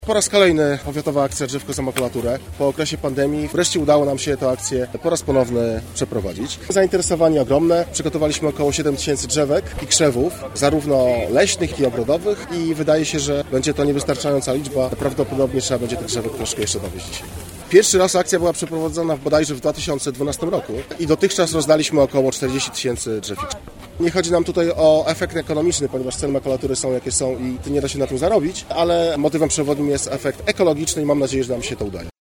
Po raz kolejny powiatowa akcja Drzewko za makulaturę. Po okresie pandemii wreszcie udało nam się tę akcję po raz ponowny przeprowadzić. Zainteresowanie ogromne. Przygotowaliśmy około 7 tysięcy drzewek i krzewów, zarówno leśnych, jak i ogrodowych i wydaje się, że będzie to niewystarczająca liczba. Prawdopodobnie trzeba będzie tych drzewek troszkę jeszcze dowieźć. Pierwszy raz akcja była przeprowadzona bodajże w 2012 roku i dotychczas rozdaliśmy około 40 tysięcy drzew. Nie chodzi nam tutaj o efekt ekonomiczny, ponieważ ceny makulatury są jakie są i nie da się na tym zarobić, ale motywem przewodnim jest efekt ekologiczny i mam nadzieję, że nam się to uda.